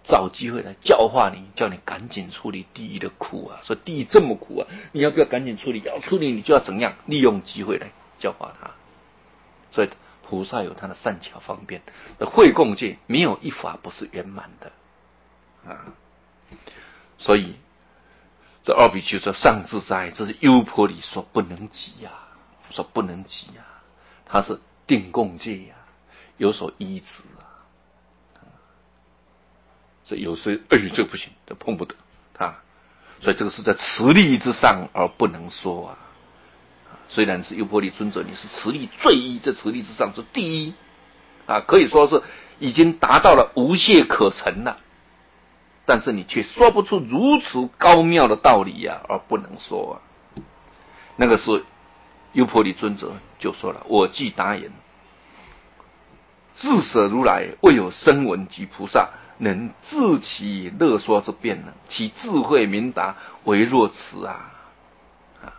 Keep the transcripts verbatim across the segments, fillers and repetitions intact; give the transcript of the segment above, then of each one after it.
找机会来教化你，叫你赶紧处理地狱的苦啊！说地狱这么苦啊，你要不要赶紧处理？要处理你就要怎样？利用机会来教化他。所以菩萨有他的善巧方便。慧共界没有一法不是圆满的啊！所以这二比丘说上自在，这是优婆离所不能及啊，所不能及啊，他是定共界呀、啊，有所依止啊。所以有时哎，这不行，这碰不得他。所以这个是在持力之上而不能说啊。虽然是优婆离尊者，你是持力最一，这持力之上是第一啊，可以说是已经达到了无懈可陈了。但是你却说不出如此高妙的道理呀、啊，而不能说啊。那个时候，优婆离尊者就说了：“我既答言，自舍如来未有声闻及菩萨能自其乐说之辩呢，其智慧明达为若此啊！”啊，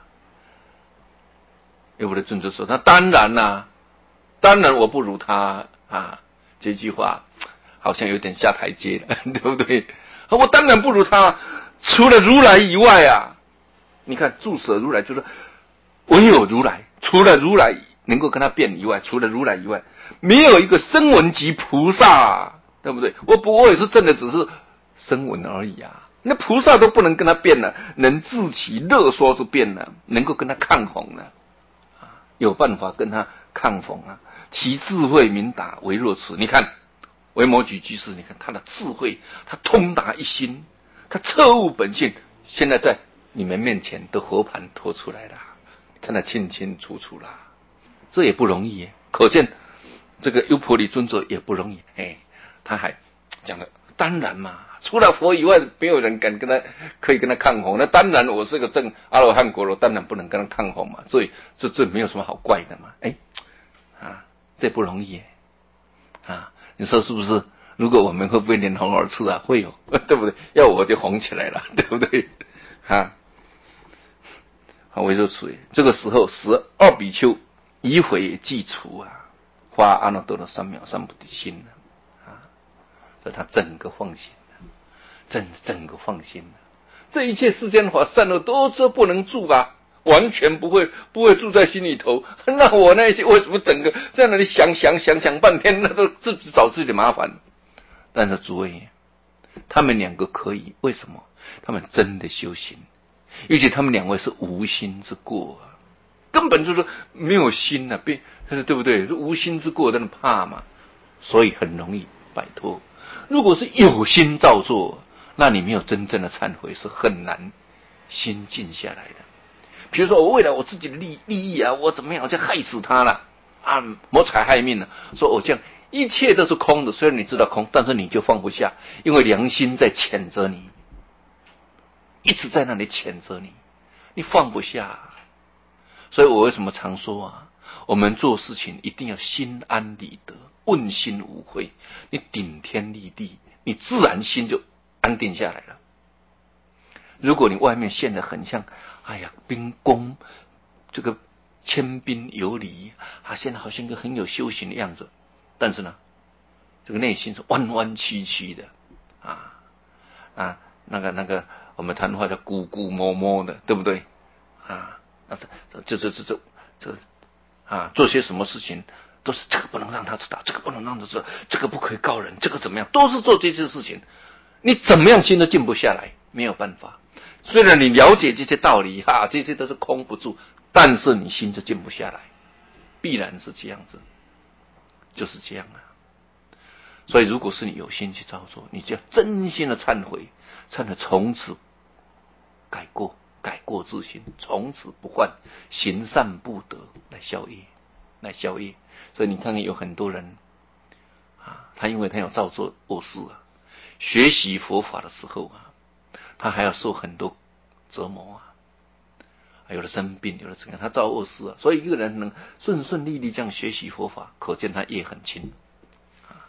优婆离尊者说：“那当然啦、啊，当然我不如他啊。”这句话好像有点下台阶了，对不对？我当然不如他，除了如来以外啊，你看住舍如来就是唯有如来，除了如来能够跟他辩以外，除了如来以外，没有一个声闻及菩萨、啊，对不对？我不我也是真的只是声闻而已啊，那菩萨都不能跟他辩了，能自其乐说之辩了，能够跟他抗衡了，有办法跟他抗衡啊，其智慧明达为若此。你看维摩诘居士，你看他的智慧，他通达一心，他彻悟本性，现在在你们面前都和盘托出来了，看得清清楚楚啦，这也不容易耶，可见这个优婆离尊者也不容易。哎，他还讲了，当然嘛，除了佛以外，没有人敢跟他可以跟他抗衡。那当然，我是个正阿罗汉果罗，当然不能跟他抗衡嘛。所以这这没有什么好怪的嘛。哎，啊，这不容易耶啊。你说是不是？如果我们会不会脸红耳赤啊？会有，对不对？要我就红起来了，对不对？啊，好，为若此，这个时候十二比丘以悔祭除啊，发阿耨多罗三藐三菩提心了啊，所以他整个放心了，整整个放心了。这一切世间法善恶都是不能住啊。完全不会不会住在心里头，那我那些为什么整个在那里想想想想半天，那都自己找自己的麻烦。但是诸位，他们两个可以，为什么？他们真的修行，而且他们两位是无心之过啊，根本就是没有心啊，对不对？无心之过，真的怕嘛，所以很容易摆脱。如果是有心造作，那你没有真正的忏悔，是很难心静下来的。比如说，我为了我自己的利利益啊，我怎么样，我就害死他了啊，谋财害命了。说我这样一切都是空的，虽然你知道空，但是你就放不下，因为良心在谴责你，一直在那里谴责你，你放不下。所以我为什么常说啊，我们做事情一定要心安理得，问心无愧。你顶天立地，你自然心就安定下来了。如果你外面现在很像，哎呀，兵工这个谦彬有礼啊，现在好像一个很有修行的样子，但是呢，这个内心是弯弯曲曲的啊啊，那个那个我们谈话叫咕咕摸摸的，对不对啊？那这这这这这啊，做些什么事情都是这个不能让他知道，这个不能让他知道，这个不可以告人，这个怎么样，都是做这些事情，你怎么样心都静不下来，没有办法。虽然你了解这些道理哈，这些都是空不住，但是你心就静不下来，必然是这样子，就是这样啊。所以如果是你有心去操作，你就要真心的忏悔，忏悔从此改过，改过自新，从此不犯，行善不得，来消业，来消业。所以你看看有很多人啊，他因为他有造作恶事啊，学习佛法的时候啊，他还要受很多折磨啊，有的生病，有的怎样，他造恶事啊。所以一个人能顺顺利利这样学习佛法，可见他业很轻啊。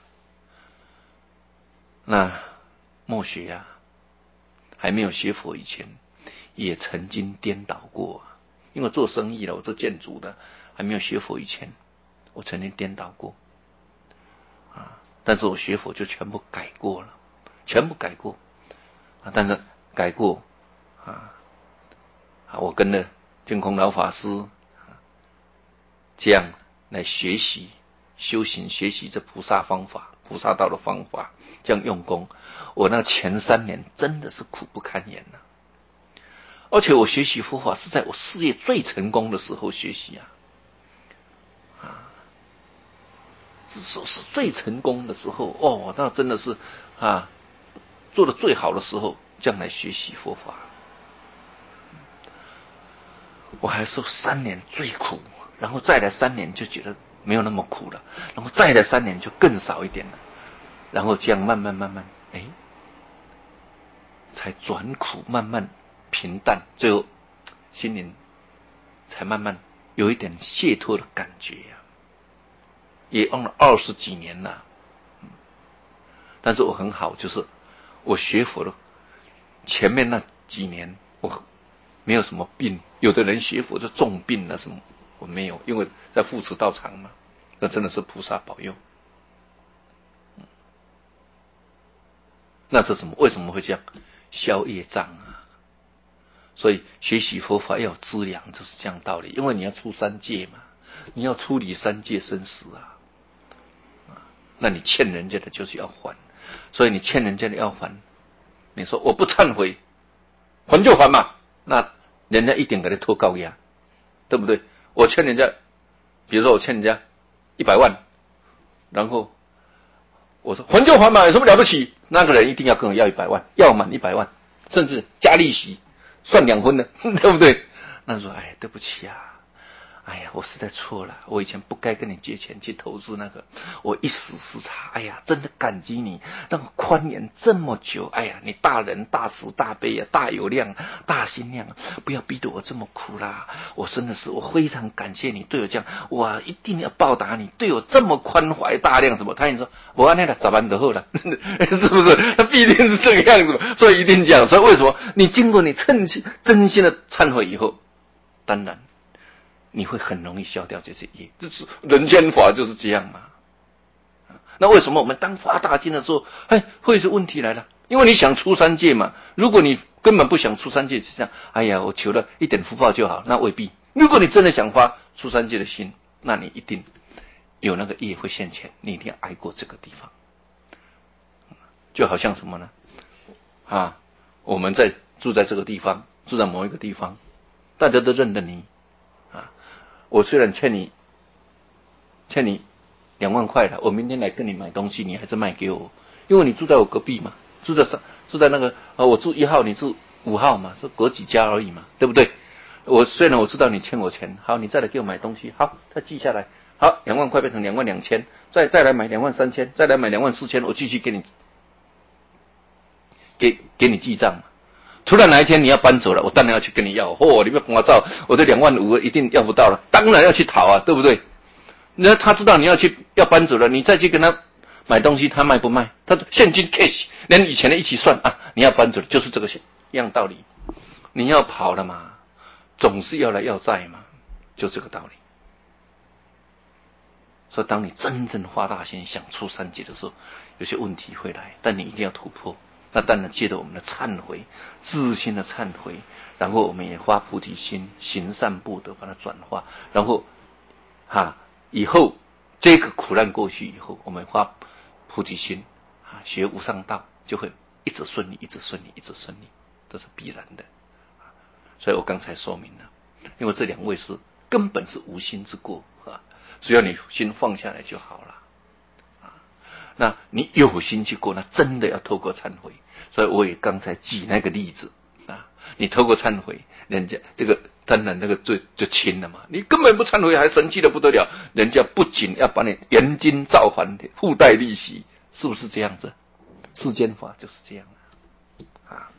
那默学呀、啊，还没有学佛以前，也曾经颠倒过、啊。因为做生意了，我做建筑的，还没有学佛以前，我曾经颠倒过啊。但是我学佛就全部改过了。 全部改过啊，但是改过啊，啊，我跟了净空老法师这样来学习修行，学习这菩萨方法、菩萨道的方法，这样用功。我那前三年真的是苦不堪言呐、啊！而且我学习佛法是在我事业最成功的时候学习啊，啊，是是最成功的时候哦，那真的是啊，做的最好的时候，这样来学习佛法。我还受三年最苦，然后再来三年就觉得没有那么苦了，然后再来三年就更少一点了，然后这样慢慢慢慢，哎，才转苦，慢慢平淡，最后心灵才慢慢有一点解脱的感觉呀、啊。也用了二十几年了，但是我很好，就是我学佛的前面那几年，我没有什么病。有的人学佛就重病了什么，我没有，因为在护持道场嘛，那真的是菩萨保佑。那是什么？为什么会这样？消业障啊！所以学习佛法要有资粮，就是这样道理。因为你要出三界嘛，你要处理三界生死啊，那你欠人家的就是要还，所以你欠人家的要还。你说我不忏悔，还就还嘛，那人家一定给你拖高压，对不对？我欠人家，比如说我欠人家一百万，然后我说还就还嘛，有什么了不起？那个人一定要跟我要一百万，要满一百万，甚至加利息，算两分的，对不对？那说哎，对不起啊。哎呀，我实在错了，我以前不该跟你借钱去投资那个，我一时失察。哎呀，真的感激你让我宽严这么久。哎呀，你大仁大慈大悲啊，大有量大心量，不要逼得我这么苦啦！我真的是，我非常感谢你对我这样，我一定要报答你，对我这么宽怀大量什么？他跟你说我按那个早班得后了，是不是？他必定是这个样子，所以一定讲。所以为什么你经过你称心真心的忏悔以后，当然。你会很容易消掉这些业，这是人间法就是这样嘛。那为什么我们当发大心的时候，哎，会是问题来了？因为你想出三界嘛。如果你根本不想出三界，就这样，哎呀，我求了一点福报就好，那未必。如果你真的想发出三界的心，那你一定有那个业会现前，你一定要挨过这个地方。就好像什么呢？啊，我们在住在这个地方，住在某一个地方，大家都认得你。我虽然欠你欠你两万块了，我明天来跟你买东西，你还是卖给我，因为你住在我隔壁嘛，住在住在那个呃，我住一号，你住五号嘛，是隔几家而已嘛，对不对？我虽然我知道你欠我钱，好，你再来给我买东西，好，再记下来，好，两万块变成两万两千，再再来买两万三千，再来买两万四千，我继续给你给给你记账嘛。突然哪一天你要搬走了，我当然要去跟你要。哦，你别跟我造，我这两万五一定要不到了，当然要去讨啊，对不对？那他知道你要去要搬走了，你再去跟他买东西，他卖不卖？他现金 cash， 连以前的一起算啊，你要搬走了，就是这个一样道理。你要跑了嘛，总是要来要债嘛，就这个道理。所以当你真正发大心想出三界的时候，有些问题会来，但你一定要突破。那当然借着我们的忏悔，自心的忏悔，然后我们也发菩提心，行善布德，把它转化，然后哈，以后这个苦难过去以后，我们发菩提心啊，学无上道就会一直顺利，一直顺利，一直顺利，这是必然的。所以我刚才说明了，因为这两位是根本是无心之过啊，只要你心放下来就好了。那你有心去过，那真的要透过忏悔。所以我也刚才举那个例子啊，你透过忏悔，人家这个当然那个罪就轻了嘛。你根本不忏悔，还生气的不得了，人家不仅要把你严金照还，附带利息，是不是这样子？世间法就是这样啊。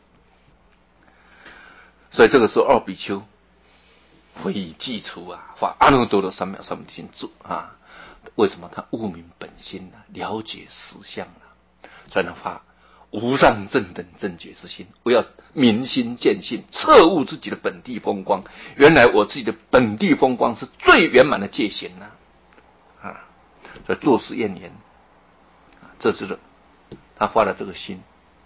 所以这个时候二比丘会以记除啊，发阿耨多罗三藐三菩提心住啊。为什么他悟明本心呢、啊？了解实相啊，所以能发无上正等正觉之心。我要明心见性，彻悟自己的本地风光。原来我自己的本地风光是最圆满的界限呐、啊！啊，所以作是厌言，这就是他发了这个心，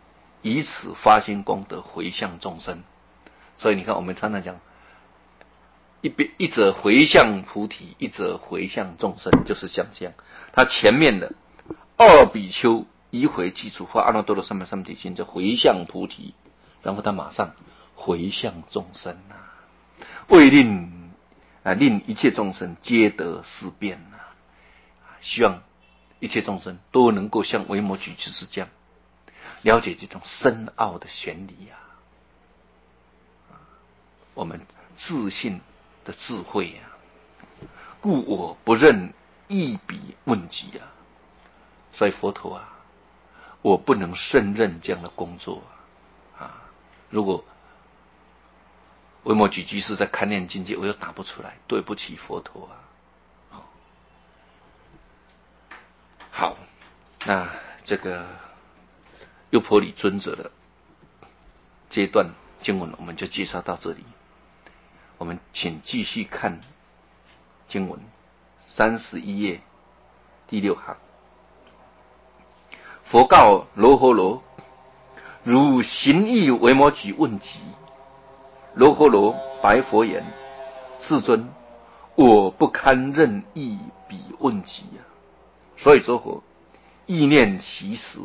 以此发心功德回向众生。所以你看，我们常常讲，一边一者回向菩提，一者回向众生，就是像这样。他前面的二比丘一回基础发阿耨多罗三藐三菩提心，就回向菩提，然后他马上回向众生啊，为令啊令一切众生皆得思辨啊，希望一切众生都能够像维摩诘居士这样了解这种深奥的玄理啊。我们自信的智慧啊，故我不任一笔问及啊。所以佛陀啊，我不能胜任这样的工作啊。啊如果维摩诘居士在勘念境界，我又答不出来，对不起佛陀啊。好，那这个优婆里尊者的阶段经文我们就介绍到这里。我们请继续看经文三十一页第六行。佛告罗睺罗：汝行义维摩诘问疾。罗睺罗白佛言：世尊，我不堪任意比问疾啊。所以说佛意念习时，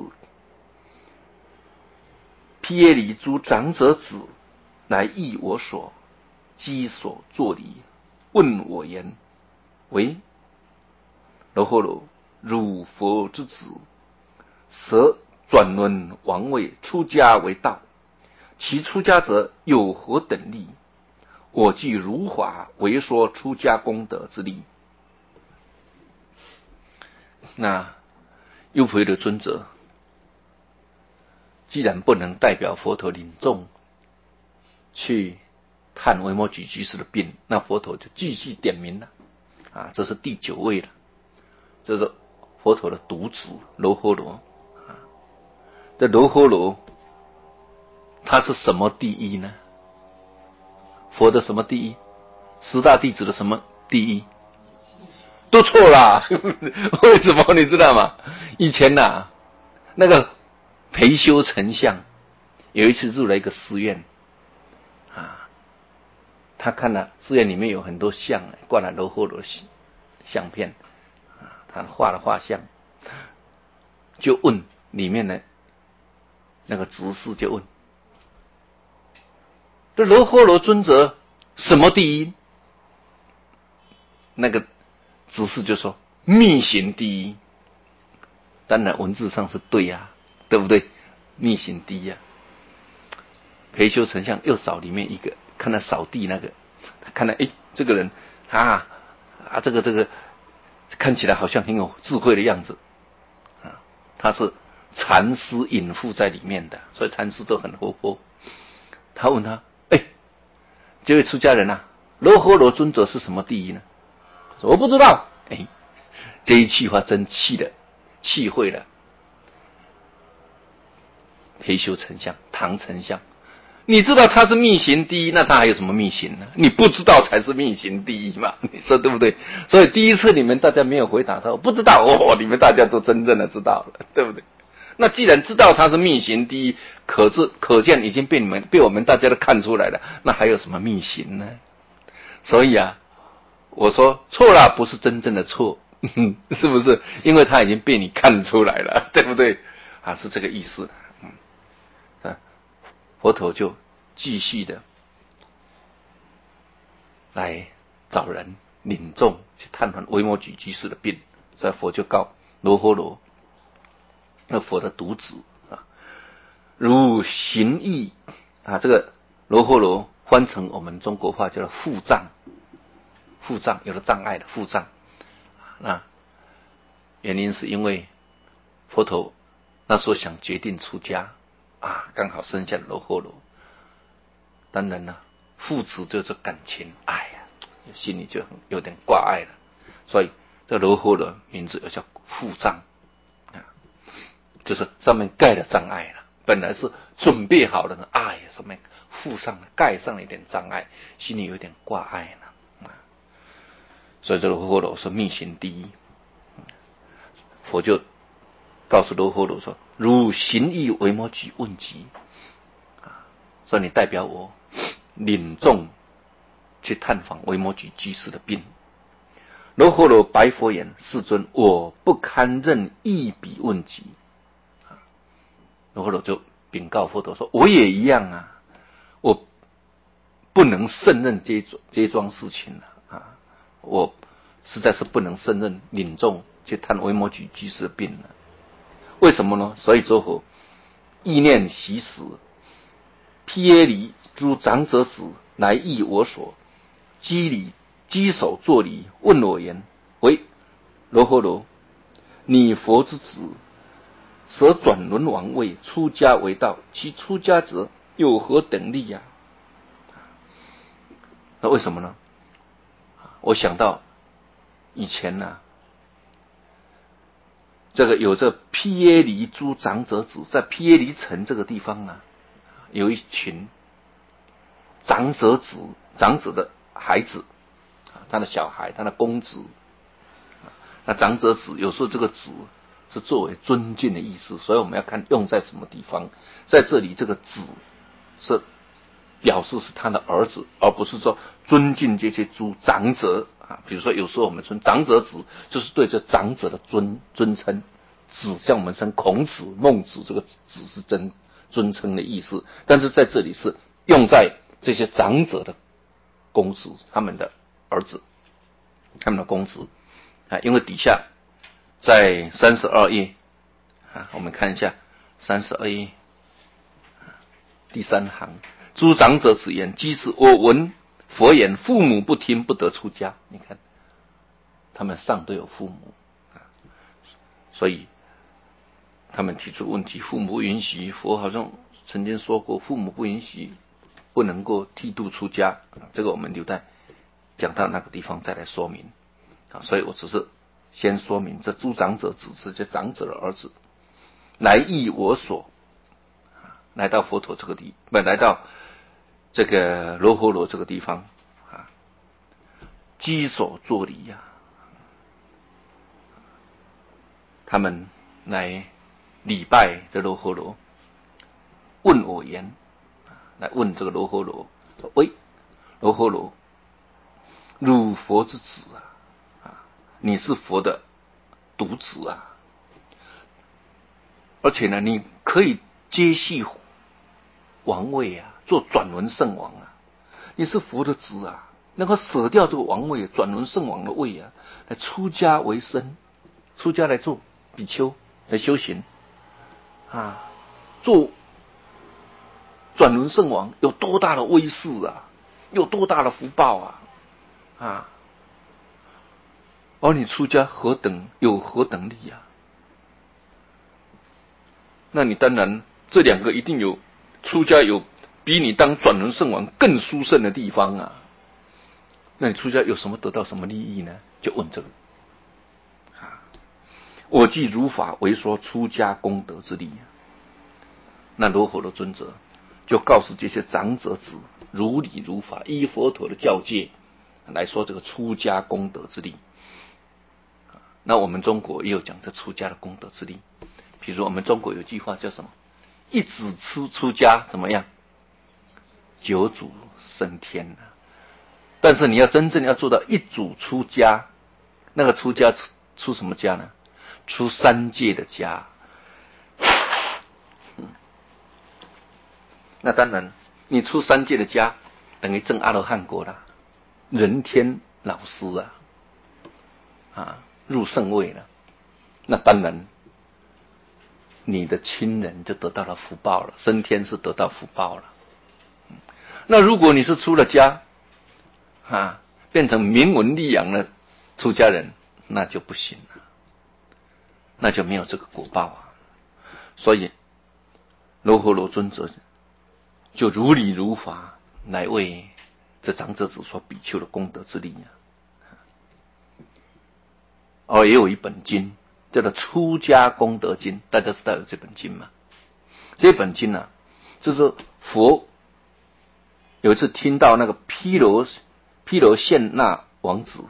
毗耶离诸长者子来诣我所，稽所作礼，问我言：为罗睺罗，汝佛之子，舍转轮王位，出家为道，其出家者有何等利？我即如法为说出家功德之利。那优婆夷的尊者既然不能代表佛陀领众去探维摩诘居士的病，那佛陀就继续点名了啊，这是第九位了，这是佛陀的独子罗睺罗啊。这罗睺罗他是什么第一呢？佛的什么第一？十大弟子的什么第一？都错啦！为什么你知道吗？以前呐、啊，那个裴修丞相有一次入了一个寺院啊，他看了寺院里面有很多像，挂了罗睺罗相片啊，他画了画像，就问里面的那个执事，就问这罗睺罗尊者什么第一？那个执事就说密行第一。当然文字上是对呀、啊，对不对？密行第一啊。裴修丞相又找里面一个，看他扫地那个，他看到哎，这个人啊啊，这个这个看起来好像很有智慧的样子啊，他是禅师隐附在里面的，所以禅师都很活泼。他问他，哎，这位出家人啊，罗睺罗尊者是什么第一呢？他说我不知道。哎，这一句话真气了，气会了裴修丞相、唐丞相。你知道他是密行第一，那他还有什么密行呢？你不知道才是密行第一嘛，你说对不对？所以第一次你们大家没有回答说不知道哦，你们大家都真正的知道了，对不对？那既然知道他是密行第一，可是可见已经被你们被我们大家都看出来了，那还有什么密行呢？所以啊，我说错了，不是真正的错，是不是？因为他已经被你看出来了，对不对？啊，是这个意思。嗯，佛陀就继续的来找人领众去探讨维摩诘居士的病，所以佛就告罗睺罗，那佛的独子啊，如行义啊，这个罗睺罗翻成我们中国话叫做腹障，腹障有了障碍的腹障。那原因是因为佛陀那时候想决定出家啊，刚好生下罗睺罗。当然了，父子就是感情，哎呀，心里就很有点挂碍了，所以这罗睺罗名字又叫腹障啊，就是上面盖了障碍了。本来是准备好了呢，哎呀，上面附上了盖上了一点障碍，心里有点挂碍了啊。所以这罗睺罗是密行第一，佛就告诉罗睺罗说：“ 如行义维摩诘问疾啊，所以你代表我领众去探访维摩诘居士的病。罗睺罗白佛言：世尊，我不堪任一笔问疾。罗睺罗就禀告佛陀说：我也一样啊，我不能胜任这这桩事情了啊，我实在是不能胜任领众去探维摩诘居士的病了。为什么呢？所以之后意念习时，毗耶离诸长者子来诣我所，稽礼稽首作礼，问我言：喂，罗睺罗，你佛之子，舍转轮王位，出家为道，其出家者有何等利呀、啊？那为什么呢？我想到以前呢、啊，这个有这毗耶离诸长者子，在毗耶离城这个地方啊，有一群长者子，长者的孩子。他的小孩，他的公子，那长者子有时候这个子是作为尊敬的意思，所以我们要看用在什么地方。在这里，这个子是表示是他的儿子，而不是说尊敬这些诸长者啊。比如说，有时候我们称长者子，就是对这长者的尊尊称。子像我们称孔子、孟子，这个子是真尊称的意思，但是在这里是用在这些长者的公子，他们的儿子，他们的公子啊，因为底下在三十二页啊，我们看一下三十二页第三行，诸长者子言：即使我闻佛言，父母不听，不得出家。你看，他们上都有父母啊，所以他们提出问题，父母不允许。佛好像曾经说过，父母不允许，不能够剃度出家。这个我们留待讲到那个地方再来说明啊，所以我只是先说明这诸长者子是这长者的儿子，来诣我所，来到佛陀这个地，不来到这个罗睺罗这个地方啊，稽首作礼呀、啊，他们来礼拜这罗睺罗，问我言，来问这个罗睺罗，喂，罗睺罗，汝佛之子啊，啊，你是佛的独子啊，而且呢，你可以接续王位啊，做转轮圣王啊，你是佛的子啊，能够舍掉这个王位，转轮圣王的位啊，来出家为僧，出家来做比丘来修行啊，做转轮圣王有多大的威势啊，有多大的福报啊啊！而你出家何等有何等利啊？那你当然这两个一定有出家有比你当转轮圣王更殊胜的地方啊。那你出家有什么得到什么利益呢？就问这个啊。我既如法为说出家功德之利啊。那罗睺罗尊者就告诉这些长者子，如理如法，依佛陀的教戒来说这个出家功德之利。那我们中国也有讲这出家的功德之利，比如我们中国有句话叫什么？一子出出家怎么样？九祖升天了。但是你要真正要做到一祖出家，那个出家出出什么家呢？出三界的家。嗯，那当然，你出三界的家，等于证阿罗汉果了，人天老师啊，啊，入圣位了。那当然，你的亲人就得到了福报了，升天是得到福报了。嗯，那如果你是出了家，啊，变成名闻利养的出家人，那就不行了，那就没有这个果报啊。所以罗睺罗尊者就如理如法来为这长者子说比丘的功德之利啊。而也有一本经叫做《出家功德经》，大家知道有这本经吗？这本经啊，就是佛有一次听到那个毗罗毗罗献那王子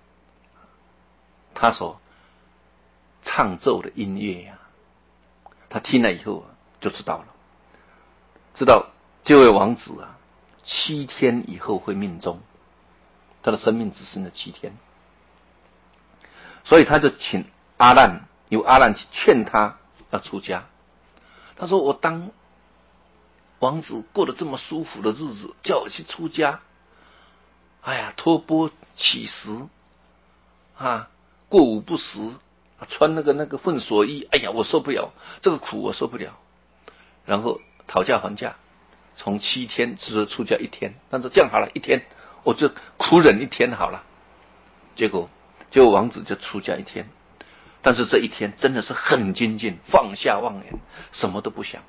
他所唱奏的音乐啊， 他听了以后啊，就知道了，知道这位王子啊，七天以后会命终，他的生命只剩了七天，所以他就请阿难，由阿难去劝他要出家。他说：“我当王子过得这么舒服的日子，叫我去出家，哎呀，托钵乞食啊，过午不食，穿那个那个粪所衣，哎呀，我受不了，这个苦我受不了。”然后讨价还价，从七天只出家一天，他说这样好了，一天我就苦忍一天好了。结果，结果王子就出家一天，但是这一天真的是很精进，放下妄言，什么都不想。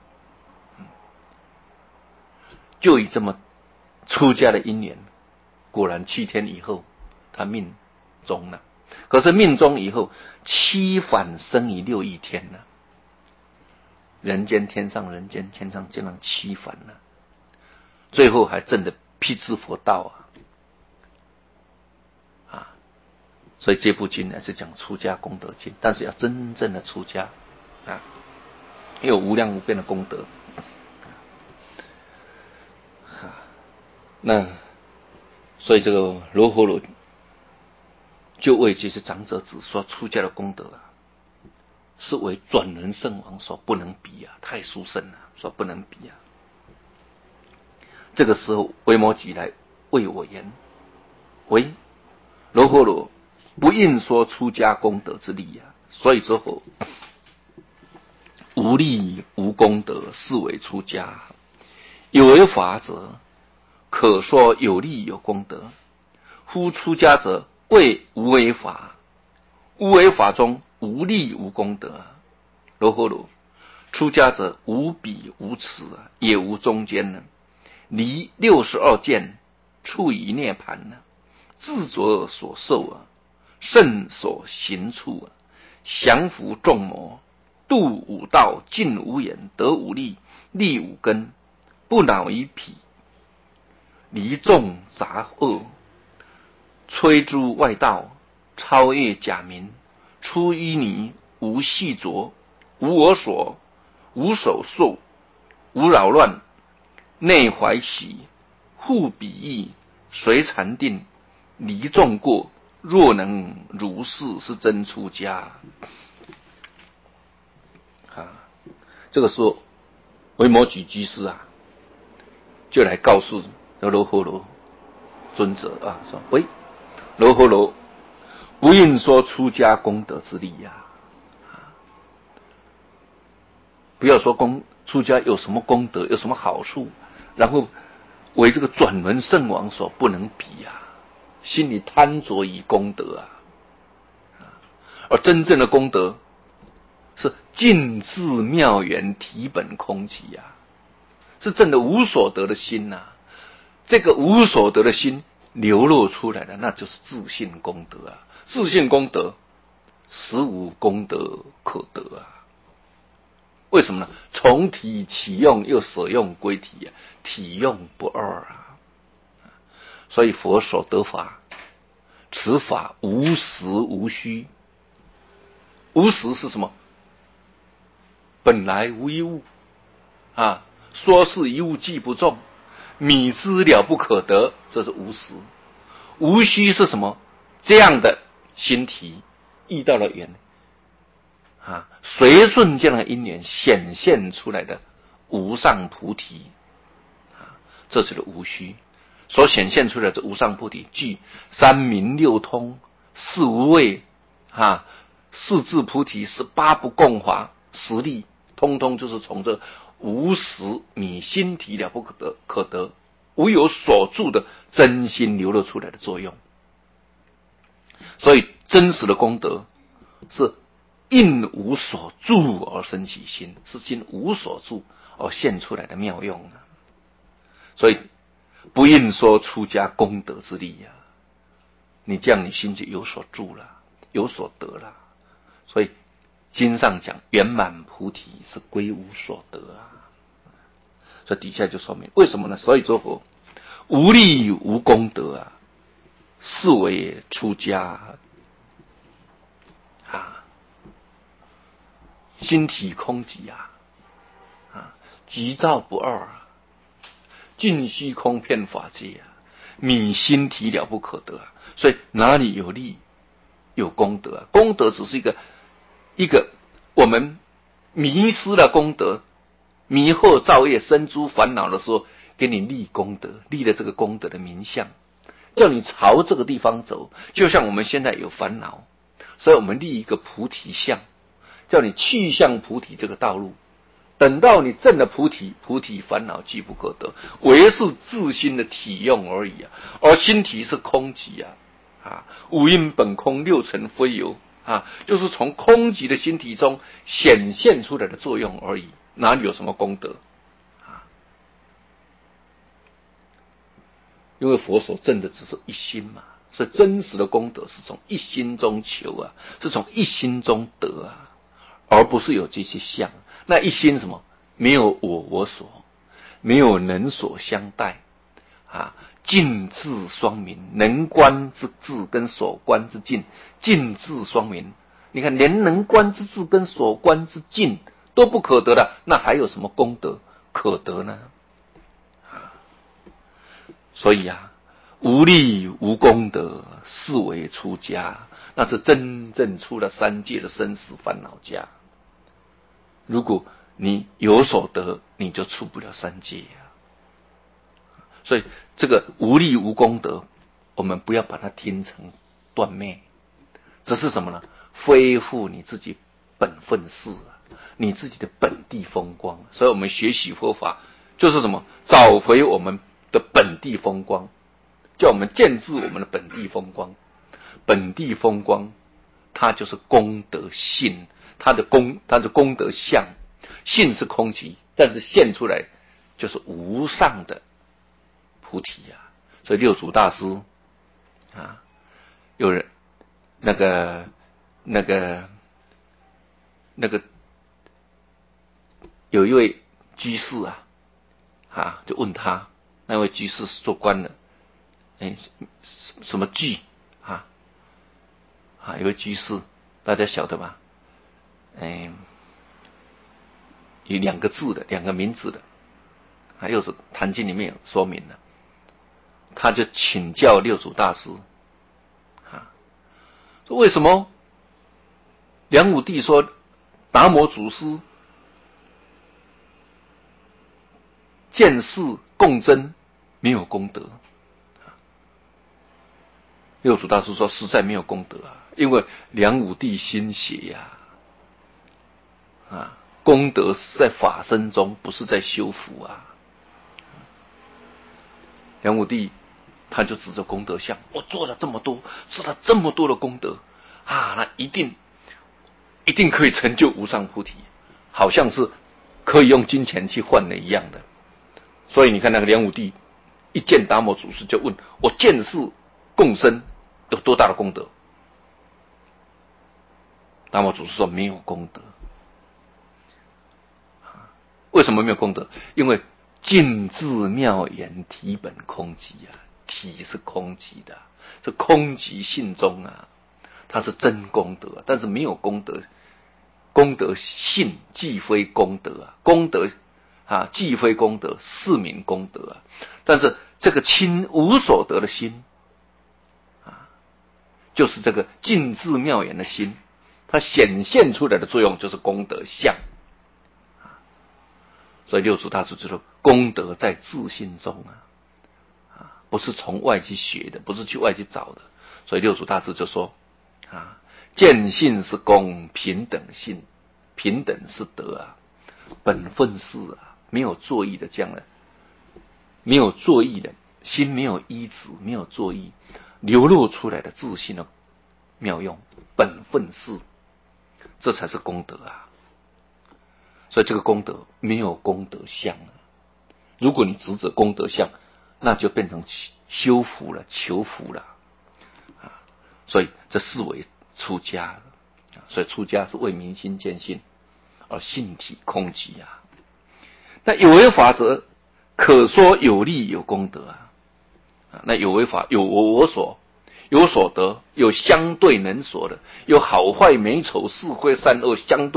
就以这么出家的因缘，果然七天以后他命终了。可是命终以后，七返生于六欲天了，人间天上人间天上这样七返了，最后还证得辟支佛道啊！啊，所以这部经呢是讲出家功德经，但是要真正的出家啊，有无量无边的功德。那所以这个罗睺罗就为这些长者子说，出家的功德啊，是为转轮圣王所不能比啊，太殊胜了，所不能比啊。这个时候，维摩诘来为我言：“喂，罗睺罗，不应说出家功德之利啊。所以之后，无利无功德，是为出家。有为法者，可说有利有功德。夫出家者，谓无为法。无为法中无利无功德。罗睺罗，出家者无彼无此，也无中间呢。离六十二见，处于涅槃呢。自着所受啊，圣所行处啊，降伏众魔，度五道，尽无眼，得五力，立五根，不恼于彼，离众杂恶，摧诸外道，超越假名，出淤泥，无细着，无我所，无所受，无扰乱，内怀喜，护彼意，随禅定，离众过。若能如是，是真出家啊！这个时候，维摩诘居士啊，就来告诉罗睺罗尊者啊，说：“喂，罗睺罗，不应说出家功德之利呀、啊！不要说功出家有什么功德，有什么好处，然后为这个转轮圣王所不能比呀、啊！心里贪着于功德啊！而真正的功德是尽至妙缘，体本空寂呀、啊，是真的无所得的心呐、啊。这个无所得的心流露出来的，那就是自信功德啊！自信功德，实无功德可得啊！为什么呢？从体起用，又舍用归体啊，体用不二啊！所以佛所得法，此法无实无虚。无实是什么？本来无一物啊，说是一物既不中，米之了不可得，这是无实。无虚是什么？这样的心体遇到了缘啊，随顺这样的因缘显现出来的无上菩提啊，这就是无虚。所显现出来的这无上菩提，具三明六通、四无畏啊、四智菩提、十八不共法、十力，通通就是从这无实你心体了不可得、可得无有所住的真心流露出来的作用。所以真实的功德是应无所住而生起心，是心无所住而现出来的妙用啊！所以不应说出家功德之利呀、啊，你这样你心就有所住了，有所得了。所以经上讲圆满菩提是归无所得啊。所以底下就说明为什么呢？所以说佛无利无功德啊，是为出家啊。 心体空寂啊，啊，急躁不二啊，尽虚空遍法界啊，泯心体了不可得啊。所以哪里有利有功德啊？功德只是一个一个我们迷失了功德，迷惑造业，生诸烦恼的时候，给你立功德，立了这个功德的名相，叫你朝这个地方走。就像我们现在有烦恼，所以我们立一个菩提相，叫你去向菩提这个道路。等到你证了菩提，菩提烦恼即不可得，唯是自心的体用而已啊。而心体是空寂啊，啊，五阴本空，六尘非有啊，就是从空寂的心体中显现出来的作用而已，哪里有什么功德啊？因为佛所证的只是一心嘛，所以真实的功德是从一心中求啊，是从一心中得啊，而不是有这些相。那一心什么？没有我我所，没有人所相待啊，尽智双明，能观之智跟所观之尽，尽智双明。你看，连能观之智跟所观之尽都不可得的，那还有什么功德可得呢？啊，所以啊，无利无功德，是为出家，那是真正出了三界的生死烦恼家。如果你有所得，你就出不了三界啊。所以这个无利无功德，我们不要把它听成断灭，只是什么呢？恢复你自己本分事啊，你自己的本地风光。所以我们学习佛法，就是什么？找回我们的本地风光，叫我们见识我们的本地风光。本地风光，它就是功德性。他的功，他的功德相，性是空寂，但是现出来就是无上的菩提啊。所以六祖大师啊，有人那个那个那个有一位居士啊，啊，就问他，那位居士是做官的，哎，什么居啊？啊，有位居士，大家晓得吗？嗯，有两个字的，两个名字的，啊，六祖坛经里面有说明了。他就请教六祖大师，啊，说为什么梁武帝说达摩祖师见识共真没有功德？六祖大师说实在没有功德啊，因为梁武帝心邪呀、啊，啊，功德是在法身中，不是在修福啊。梁武帝他就指着功德相，我做了这么多，做了这么多的功德啊，那一定一定可以成就无上菩提，好像是可以用金钱去换的一样的。所以你看那个梁武帝一见达摩祖师就问，我见识共生有多大的功德？达摩祖师说没有功德。为什么没有功德？因为尽智妙言体本空寂啊，体是空寂的，这空寂性中啊，它是真功德，但是没有功德，功德性既非功德啊，功德啊既非功德，是名功德啊。但是这个亲无所得的心啊，就是这个尽智妙言的心，它显现出来的作用就是功德相。所以六祖大师就说，功德在自心中啊，啊，不是从外去学的，不是去外去找的。所以六祖大师就说，啊，见性是功，平等性，平等是德啊，本分是啊，没有作意的这样的，没有作意的心，没有依止，没有作意，流露出来的自信的妙用，本分是，这才是功德啊。所以这个功德没有功德相啊。如果你执着功德相，那就变成修福了、求福了啊。所以这视为出家。所以出家是为明心见性，而性体空寂啊。那有为法则可说有利有功德啊。那有为法有我我所，有所得，有相对能所的，有好坏美丑是非善恶相对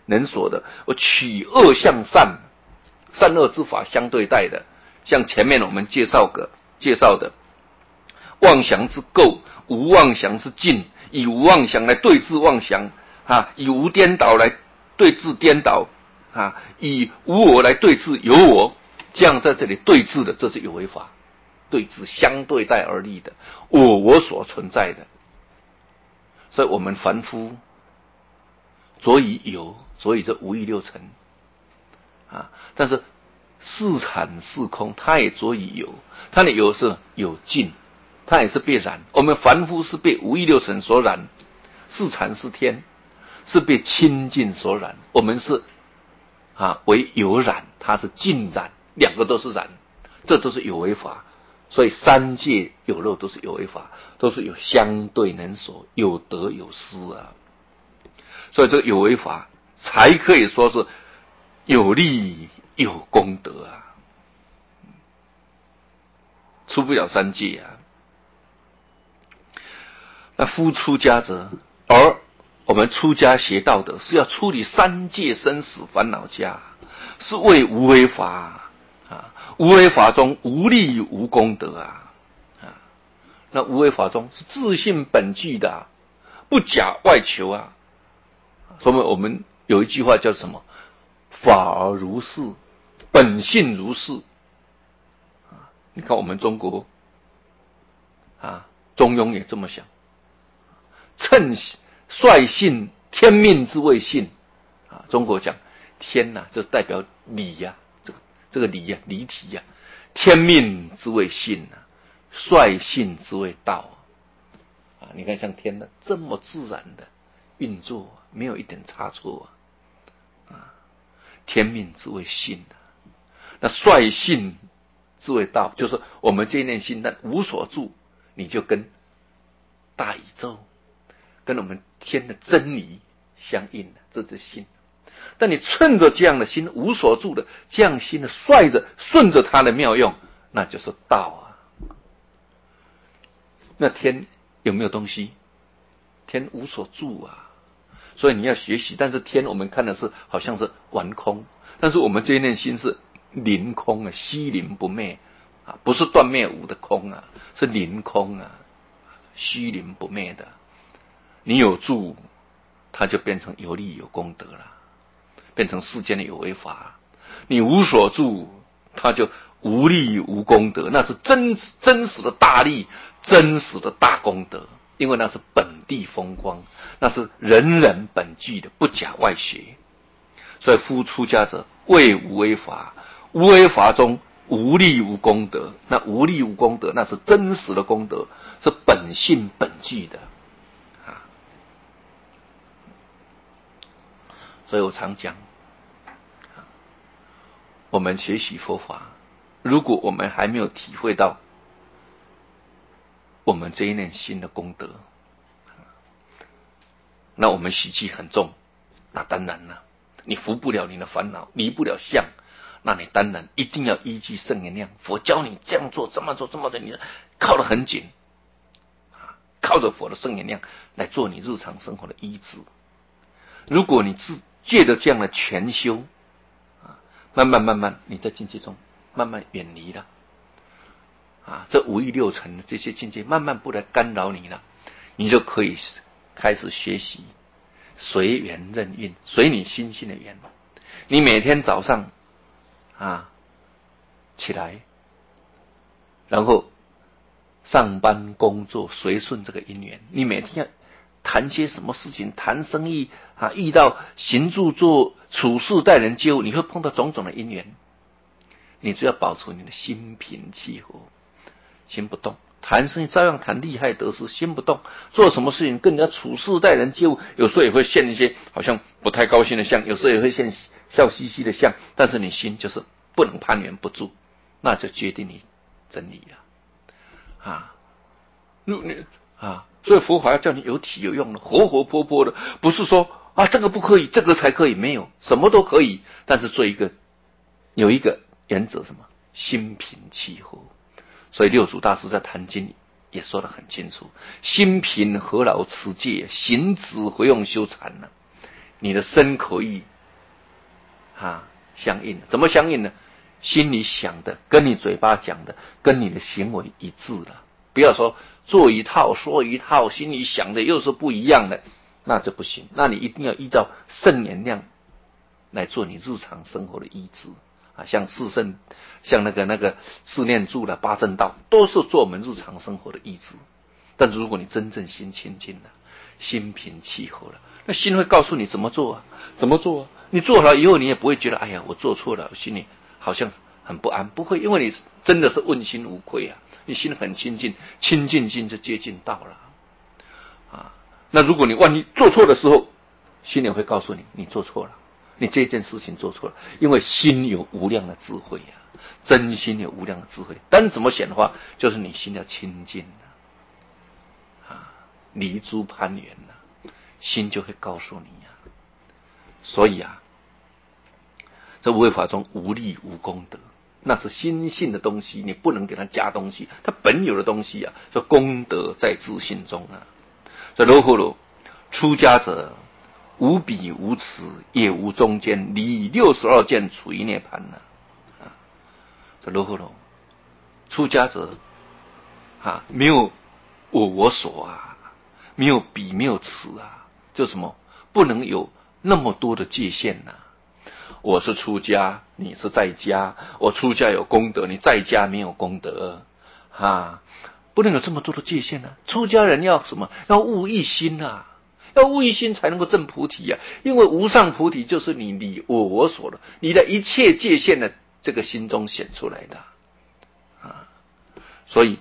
能所的，我取恶向善，善恶之法相对待的，像前面我们介绍个介绍的，妄想之垢，无妄想之净，以无妄想来对治妄想啊，以无颠倒来对治颠倒啊，以无我来对治有我，这样在这里对治的，这是有为法，对治相对待而立的，我我所存在的。所以我们凡夫着于有，着于这无欲六尘啊，但是是禅是空，它也着于有，它的有是有尽，它也是被染。我们凡夫是被无欲六尘所染，是禅是天，是被清净所染。我们是啊为有染，它是尽染，两个都是染，这都是有为法。所以三界有漏都是有为法，都是有相对能所，有得有失啊。所以这个有为法才可以说是有利有功德啊，出不了三界啊。那夫出家者，而我们出家学道德是要处理三界生死烦恼家，是为无为法啊，无为法中无利无功德啊，啊，那无为法中是自性本具的、啊，不假外求啊。所以我们有一句话叫什么？法而如是，本性如是。啊，你看我们中国啊，中庸也这么想，趁率性天命之谓性啊。中国讲天呐、啊，这是代表理呀、啊，这个这个理呀、啊，理体呀、啊，天命之谓性啊，率性之谓道啊。你看像天呢，这么自然的运作，没有一点差错啊。啊，天命之谓性啊，那率性之谓道，就是我们这一念心但无所住，你就跟大宇宙、跟我们天的真理相应了，这是心。但你顺着这样的心，无所住的这样心的率着顺着它的妙用，那就是道啊。那天有没有东西？天无所住啊，所以你要学习。但是天我们看的是好像是完空，但是我们这一念心是凌空啊，虚灵不灭啊，不是断灭无的空啊，是凌空啊，虚灵不灭的。你有住，它就变成有利有功德了，变成世间的有为法。你无所住，它就无利无功德，那是真真实的大利，真实的大功德。因为那是本地风光，那是人人本具的，不假外学。所以夫出家者为无为法，无为法中无利无功德。那无利无功德，那是真实的功德，是本性本具的啊。所以我常讲，我们学习佛法，如果我们还没有体会到我们这一念心的功德，那我们习气很重，那当然了，你服不了你的烦恼，离不了相，那你当然一定要依据圣言量。佛教你这样做，这么做，这么做，你靠得很紧，靠着佛的圣言量来做你日常生活的医治。如果你自借着这样的全修，慢慢慢慢，你在境界中慢慢远离了。啊，这五欲六尘的这些境界慢慢不来干扰你了，你就可以开始学习随缘任运，随你心性的缘。你每天早上啊起来，然后上班工作随顺这个因缘。你每天要谈些什么事情，谈生意啊，遇到行住坐处事待人接物，你会碰到种种的因缘，你只要保持你的心平气和，心不动。谈生意照样谈利害得失，心不动。做什么事情跟人家处事待人接物，有时候也会现一些好像不太高兴的相，有时候也会现笑嘻嘻的相，但是你心就是不能攀缘不住，那就决定你真理了啊。你啊，所以佛法要叫你有体有用的，活活泼泼的，不是说啊这个不可以，这个才可以，没有，什么都可以，但是做一个有一个原则，什么心平气和。所以六祖大师在坛经也说得很清楚，心平何劳持戒，行止回用修禅呢、啊？你的身口意啊相应。怎么相应呢？心里想的跟你嘴巴讲的跟你的行为一致了，不要说做一套说一套，心里想的又是不一样的，那就不行。那你一定要依照圣言量来做你日常生活的医治啊，像四圣，像那个那个四念住了八正道，都是做我们日常生活的医治。但是如果你真正心清净了，心平气和了，那心会告诉你怎么做啊，怎么做啊？你做了以后，你也不会觉得哎呀我做错了，我心里好像很不安，不会，因为你真的是问心无愧啊，你心很清净，清净心就接近道了啊。那如果你万一做错的时候，心里会告诉你你做错了，你这件事情做错了，因为心有无量的智慧啊，真心有无量的智慧。但怎么显化？就是你心要清净啊，离诸攀缘了，心就会告诉你啊。所以啊，这无为法中无力无功德，那是心性的东西，你不能给它加东西，它本有的东西啊，说功德在自性中啊。所以罗睺罗，出家者无彼无此，也无中间，离六十二见，处于涅槃呢。啊，这罗睺罗，出家者啊，没有我我所啊，没有彼没有此啊，就什么不能有那么多的界限呐、啊。我是出家，你是在家，我出家有功德，你在家没有功德啊，不能有这么多的界限啊。出家人要什么？要悟一心啊，要悟一心才能够证菩提啊。因为无上菩提就是你离我我所的，你的一切界限的这个心中显出来的啊。所以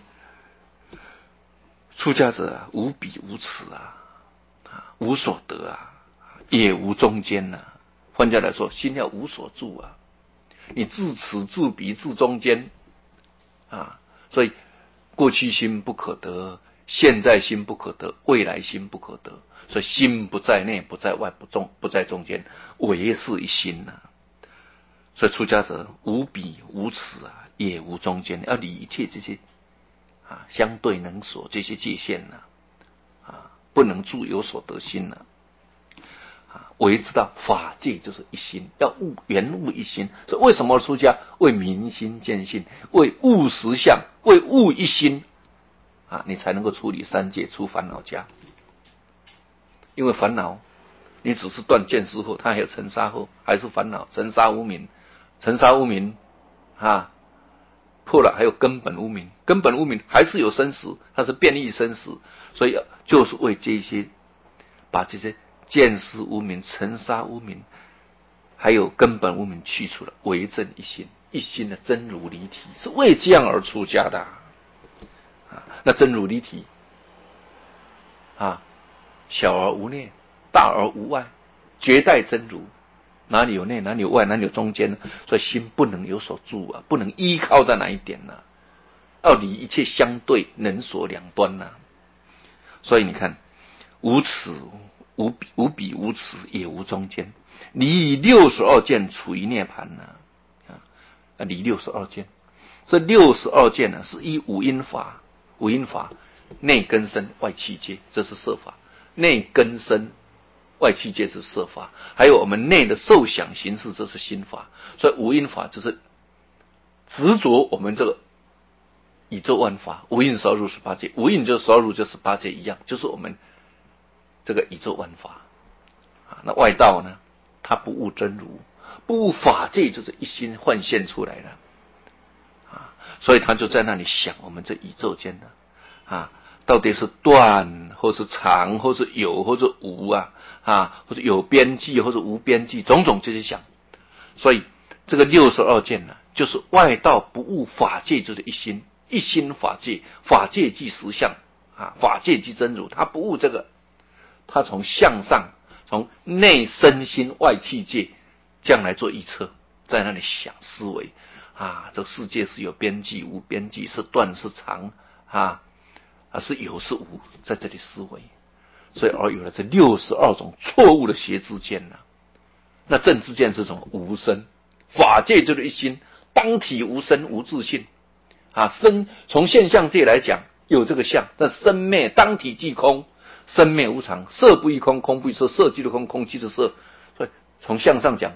出家者啊，无彼无此啊，啊无所得啊，也无中间呐、啊。换句话来说，心要无所住啊，你自此自彼自中间啊，所以过去心不可得，现在心不可得，未来心不可得，所以心不在内，不在外，不中，不在中间，唯是一心呐、啊。所以出家者无彼无此啊，也无中间，要离一切这些啊相对能所这些界限呐、啊，啊不能住有所得心呐、啊。唯知道法界就是一心，要悟圆悟一心。所以为什么出家？为明心见性，为悟实相，为悟一心啊，你才能够处理三界出烦恼家。因为烦恼，你只是断见思后，它还有尘沙后，还是烦恼，尘沙无明，尘沙无明啊，破了还有根本无明，根本无明还是有生死，它是变异生死，所以就是为这些把这些见思无明、尘沙无明，还有根本无明去除了，为正一心，一心的真如离体，是为这样而出家的啊。那真如离体啊，小而无内，大而无外，绝代真如，哪里有内，哪里有外，哪里有中间呢？所以心不能有所住啊，不能依靠在哪一点呢、啊？要离一切相对，能所两端呐、啊。所以你看，无此。无比无彼无此，也无中间，离六十二见，处于涅槃呢、啊。啊，离六十二见，这六十二见呢，是依五因法，五因法内根身，外气界，这是色法；内根身，外气界是色法；还有我们内的受想行识，这是心法。所以五因法就是执着我们这个宇宙万法，无印少入十八界，无印就少入就十八界一样，就是我们这个宇宙万法啊。那外道呢，他不悟真如，不悟法界，就是一心幻现出来了啊。所以他就在那里想，我们这宇宙间的啊，到底是断，或是常，或是有，或是无啊啊，或者有边际，或者无边际，种种这些想。所以这个六十二见呢，就是外道不悟法界，就是一心，一心法界，法界即实相啊，法界即真如，他不悟这个。他从向上，从内身心外气界这样来做预测，在那里想思维啊，这个世界是有边际无边际，是断是长啊，啊是有是无，在这里思维，所以而有了这六十二种错误的邪知见呢、啊。那正知见是什么？无生，法界就是一心，当体无生无自性啊。生从现象界来讲有这个相，但生灭当体即空。生灭无常，色不异空，空不异色，色即是空，空即是色。所以从相上讲，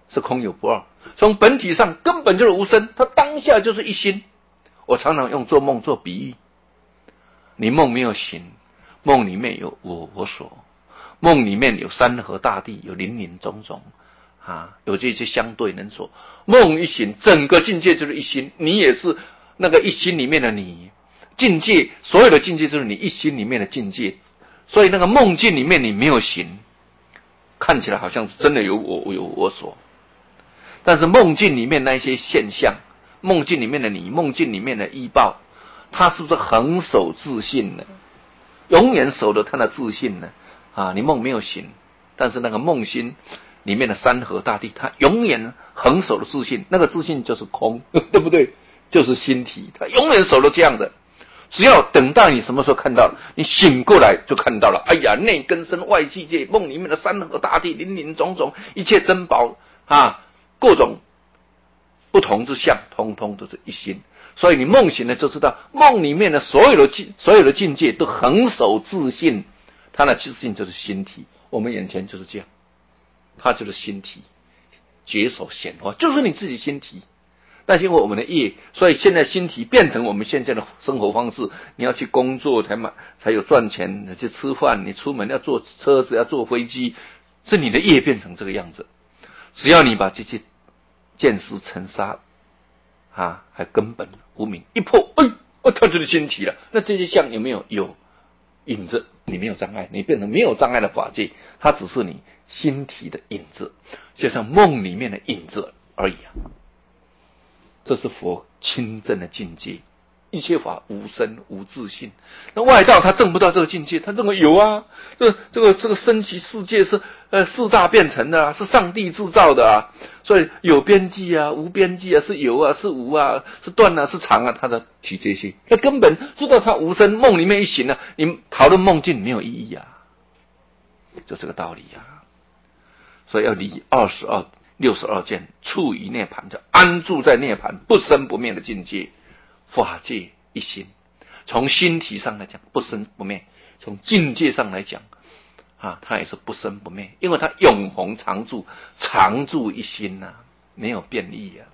是空有不二，从本体上根本就是无生，它当下就是一心。我常常用做梦做比喻，你梦没有醒，梦里面有我我所，梦里面有山河大地，有林林总总啊，有这些相对人所。梦一醒，整个境界就是一心，你也是那个一心里面的你，境界所有的境界就是你一心里面的境界。所以那个梦境里面你没有醒，看起来好像是真的有我有我所，但是梦境里面那些现象，梦境里面的你，梦境里面的依报，他是不是恒守自信呢？永远守着他的自信呢？啊，你梦没有醒，但是那个梦心里面的山河大地，他永远恒守的自信，那个自信就是空，对不对？就是心体，他永远守着这样的。只要等到你什么时候看到，你醒过来就看到了。哎呀，内根身外境界，梦里面的山河大地，林林总总，一切珍宝啊，各种不同之相，通通都是一心。所以你梦醒了就知道，梦里面的所有的境，所有的境界都恒守自信，它的自信就是心体。我们眼前就是这样，它就是心体，觉所显化，就是你自己心体。但是因为我们的业，所以现在心体变成我们现在的生活方式。你要去工作才买，才有赚钱，去吃饭，你出门要坐车子，要坐飞机，是你的业变成这个样子。只要你把这些见识尘沙啊，还根本无明一破，哎，我它就是心体了。那这些相有没有？有影子，你没有障碍，你变成没有障碍的法界，它只是你心体的影子，就像梦里面的影子而已啊。这是佛清正的境界，一切法无生无自性。那外道他证不到这个境界，他认为有啊，这这个这个升级世界是呃四大变成的啊，是上帝制造的啊，所以有边际啊，无边际啊，是有啊，是无啊，是断啊，是长啊，他在提这些，他根本知道他无生，梦里面一醒啊，你讨论梦境没有意义啊，就这个道理啊。所以要离二十二。六十二见处于涅槃，就安住在涅槃不生不灭的境界，法界一心。从心体上来讲不生不灭，从境界上来讲啊，它也是不生不灭，因为它永恒常住，常住一心呐、啊，没有变异啊。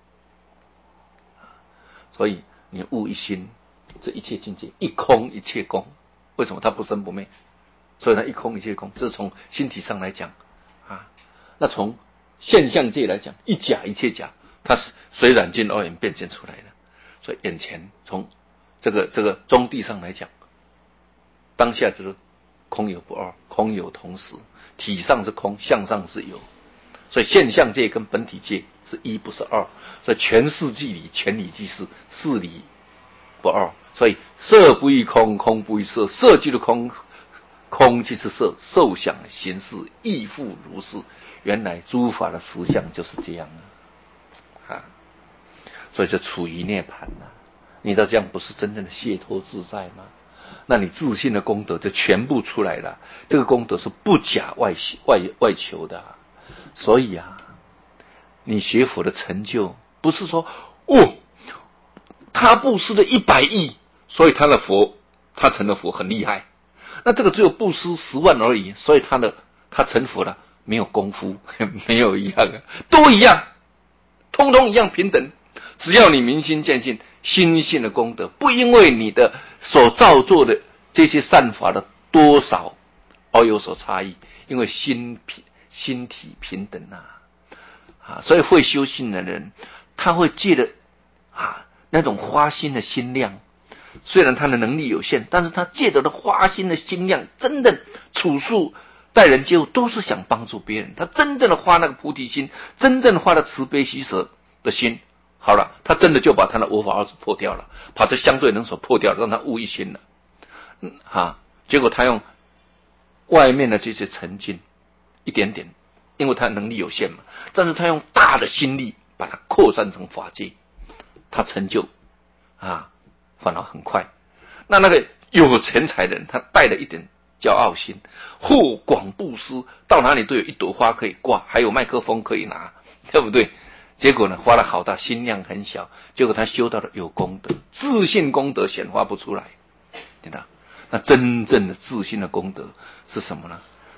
所以你悟一心，这一切境界一空一切空，为什么它不生不灭？所以它一空一切空，这是从心体上来讲啊。那从现象界来讲，一假一切假，它是随染尽二元变现出来的。所以眼前从这个这个中地上来讲，当下就是空有不二，空有同时，体上是空，相上是有。所以现象界跟本体界是一不是二，所以全世即理，全理即事，事理不二。所以色不异空，空不异色，色即是空，空即是色，受想行识亦复如是。原来诸法的实相就是这样啊，啊，所以就处于涅槃了、啊。你到这样不是真正的解脱自在吗？那你自信的功德就全部出来了。这个功德是不假外外外求的、啊，所以啊，你学佛的成就不是说哦，他布施了一百亿，所以他的佛他成了佛很厉害。那这个只有布施十万而已，所以他的他成佛了。没有功夫，没有一样啊，都一样，通通一样平等。只要你明心见性，心性的功德，不因为你的所造作的这些善法的多少而有所差异，因为心平心体平等啊，啊，所以会修行的人，他会借着啊那种花心的心量，虽然他的能力有限，但是他借着的花心的心量，真的处处。待人接物都是想帮助别人，他真正的发那个菩提心，真正的发了慈悲喜舍的心，好了，他真的就把他的我法二执破掉了，把这相对人所破掉了，让他悟一心了，嗯哈，结果他用外面的这些沉静一点点，因为他能力有限嘛，但是他用大的心力把它扩散成法界，他成就啊，反而很快。那那个有钱财的人，他带了一点骄傲心，或广布施，到哪里都有一朵花可以挂，还有麦克风可以拿，对不对？结果呢，花了好大，心量很小，结果他修到了有功德，自信功德显化不出来，听到？那真正的自信的功德是什么呢？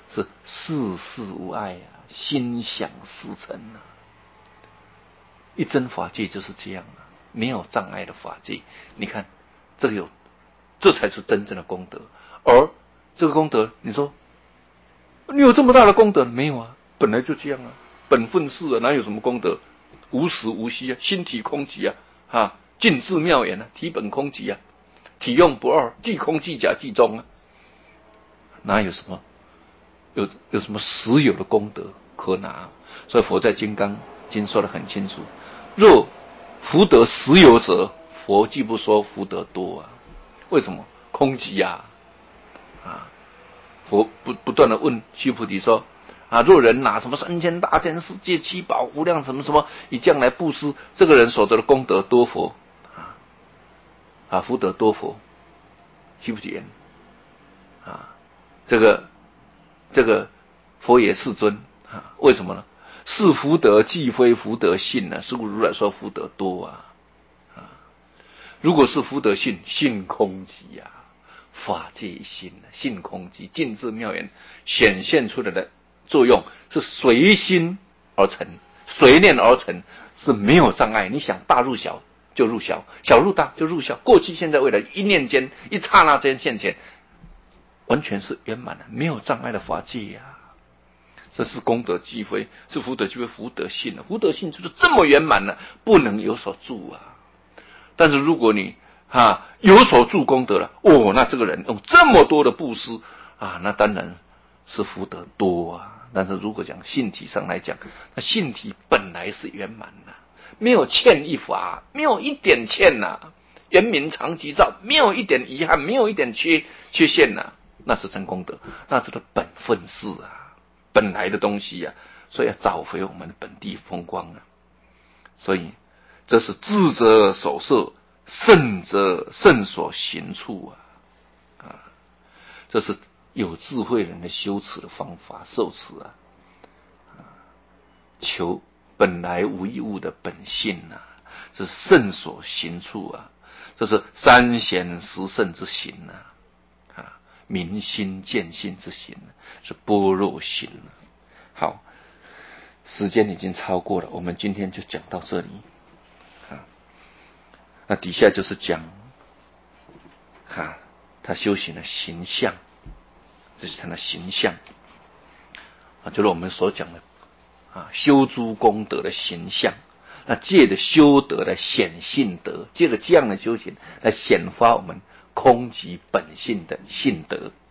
是世事无碍啊，心想事成啊。一真法界就是这样啊，没有障碍的法界。你看，这个有，这才是真正的功德。而这个功德，你说你有这么大的功德没有啊？本来就这样啊，本分是啊，哪有什么功德？无时无息啊，心体空寂啊，啊，尽至妙言啊，体本空寂啊，体用不二，即空即假即中啊，哪有什么有有什么实有的功德可拿？所以佛在《金刚经》说得很清楚：若福德实有者，佛既不说福德多啊。为什么？空寂啊！啊，佛不不断的问须菩提说：啊，若人拿什么三千大千世界七宝无量什么什么，以将来布施，这个人所得的功德多佛啊啊，福德多佛。须菩提言啊，这个这个佛也世尊啊，为什么呢？是福德既非福德性呢？是故如来说福德多啊啊！如果是福德性，性空寂啊，法界一心，性空寂，尽至妙言显现出来的作用是随心而成，随念而成，是没有障碍。你想大入小就入小，小入大就入小，过去现在未来一念间一刹那间现前，完全是圆满的，没有障碍的法界呀、啊。这是功德既非，是福德既非福德性了。福德性就是这么圆满了，不能有所助啊。但是如果你啊有所助功德了，哦，那这个人用这么多的布施啊，那当然是福德多啊。但是如果讲性体上来讲，那性体本来是圆满的，没有欠一法，没有一点欠呐、啊，圆明常吉兆，没有一点遗憾，没有一点缺缺陷呐、啊，那是真功德，那是的本分事啊，本来的东西啊，所以要找回我们的本地风光啊。所以这是智者所摄，圣者圣所行处啊啊，这是有智慧人的修持的方法，受持啊啊，求本来无一物的本性啊，这是圣所行处啊，这是三贤十圣之行啊啊，明心见性之行，是般若行啊。好，时间已经超过了，我们今天就讲到这里啊。那底下就是讲啊，他修行的形象，这是他的形象啊，就是我们所讲的啊，修诸功德的形象。那借着修德来显性德，借着这样的修行来显发我们空寂本性的性德。